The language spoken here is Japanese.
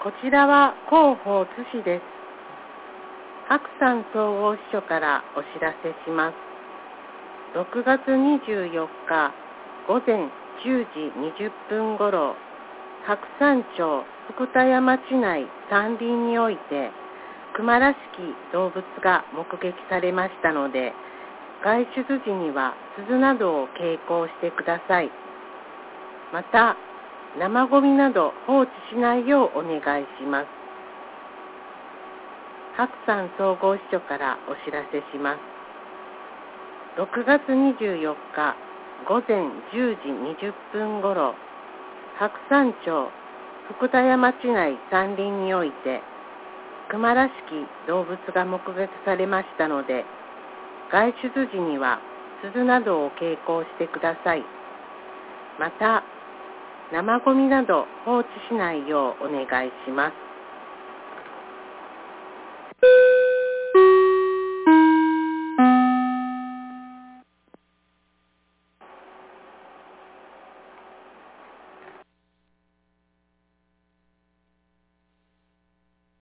こちらは広報津市です。白山総合支所からお知らせします。6月24日午前10時20分ごろ、白山町福田山地内山林において、熊らしき動物が目撃されましたので、外出時には鈴などを携行してください。また、生ゴミなど放置しないようお願いします。白山総合支所からお知らせします。6月24日午前10時20分ごろ、白山町福田山地内山林において、熊らしき動物が目撃されましたので、外出時には鈴などを携行してください。また、生ゴミなど放置しないようお願いします。